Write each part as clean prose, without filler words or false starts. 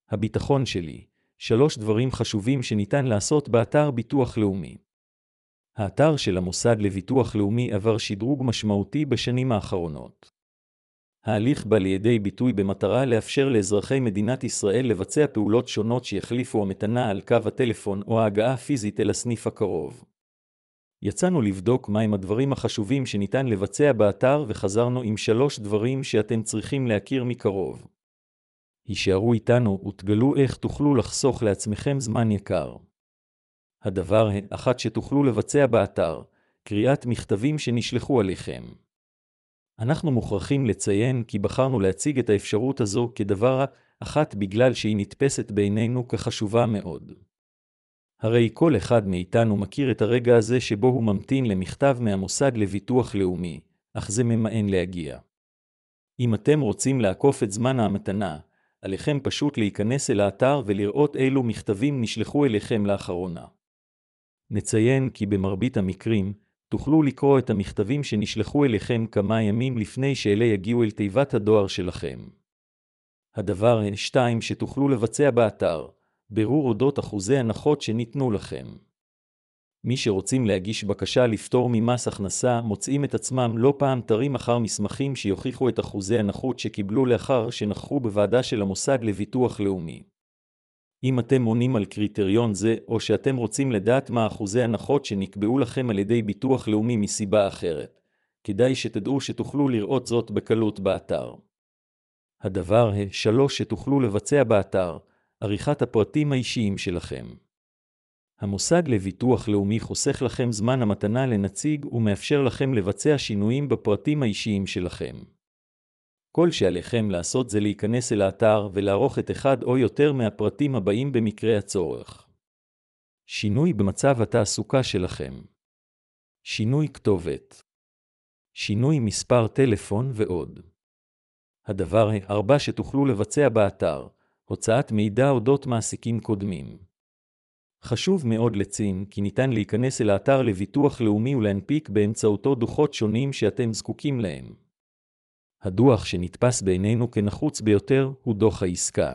הביטחון שלי. 3 דברים חשובים שניתן לעשות באתר ביטוח לאומי. האתר של המוסד לביטוח לאומי עבר שדרוג משמעותי בשנים האחרונות. ההליך בא לידי ביטוי במטרה לאפשר לאזרחי מדינת ישראל לבצע פעולות שונות שיחליפו המתנה על קו הטלפון או ההגעה פיזית אל הסניף הקרוב. יצאנו לבדוק מהם הדברים החשובים שניתן לבצע באתר וחזרנו עם 3 דברים שאתם צריכים להכיר מקרוב. הישארו איתנו ותגלו איך תוכלו לחסוך לעצמכם זמן יקר. הדבר האחד שתוכלו לבצע באתר, קריאת מכתבים שנשלחו עליכם. אנחנו מוכרחים לציין כי בחרנו להציג את האפשרות הזו כדבר אחת בגלל שהיא נתפסת בעינינו כחשובה מאוד. הרי כל אחד מאיתנו מכיר את הרגע הזה שבו הוא ממתין למכתב מהמוסד לביטוח לאומי, אך זה ממאן להגיע. אם אתם רוצים לעקוף את זמן ההמתנה, עליכם פשוט להיכנס אל האתר ולראות אילו מכתבים נשלחו אליכם לאחרונה. נציין כי במרבית המקרים, תוכלו לקרוא את המכתבים שנשלחו אליכם כמה ימים לפני שאלה יגיעו אל תיבת הדואר שלכם. הדבר השתיים שתוכלו לבצע באתר, בירור אודות אחוזי הנחות שניתנו לכם. מי שרוצים להגיש בקשה לפטור ממס הכנסה מוצאים את עצמם לא פעם תרים אחר מסמכים שיוכיחו את אחוזי הנחות שקיבלו לאחר שנכחו בוועדה של המוסד לביטוח לאומי. אם אתם עונים על קריטריון זה או שאתם רוצים לדעת מה אחוזי הנחות שנקבעו לכם על ידי ביטוח לאומי מסיבה אחרת, כדאי שתדעו שתוכלו לראות זאת בקלות באתר. הדבר השלוש שתוכלו לבצע באתר, עריכת הפרטים האישיים שלכם. המוסד לביטוח לאומי חוסך לכם זמן המתנה לנציג ומאפשר לכם לבצע שינויים בפרטים האישיים שלכם. כל שעליכם לעשות זה להיכנס אל האתר ולערוך את אחד או יותר מהפרטים הבאים במקרה הצורך. שינוי במצב התעסוקה שלכם. שינוי כתובת. שינוי מספר טלפון ועוד. הדבר הרביעי שתוכלו לבצע באתר, הוצאת מידע אודות מעסיקים קודמים. חשוב מאוד לציין כי ניתן להיכנס אל האתר לביטוח לאומי ולהנפיק באמצעותו דוחות שונים שאתם זקוקים להם. הדוח שנתפס בעינינו כנחוץ ביותר הוא דוח העסקה.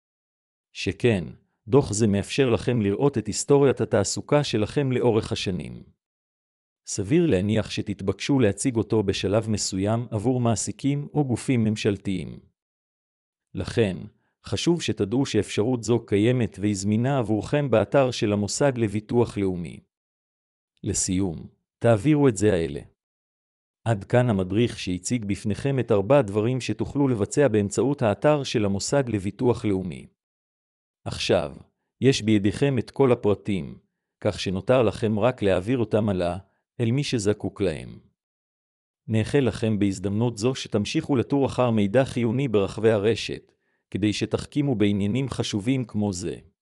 שכן, דוח זה מאפשר לכם לראות את היסטוריית התעסוקה שלכם לאורך השנים. סביר להניח שתתבקשו להציג אותו בשלב מסוים עבור מעסיקים או גופים ממשלתיים. לכן, חשוב שתדעו שאפשרות זו קיימת והיא זמינה עבורכם באתר של המוסד לביטוח לאומי. לסיום, תעבירו את זה האלה. עד כאן המדריך שהציג בפניכם את 4 דברים שתוכלו לבצע באמצעות האתר של המוסד לביטוח לאומי. עכשיו, יש בידיכם את כל הפרטים, כך שנותר לכם רק להעביר אותם הלאה אל מי שזקוק להם. נאחל לכם בהזדמנות זו שתמשיכו לתור אחר מידע חיוני ברחבי הרשת, כדי שתחכימו בעניינים חשובים כמו זה.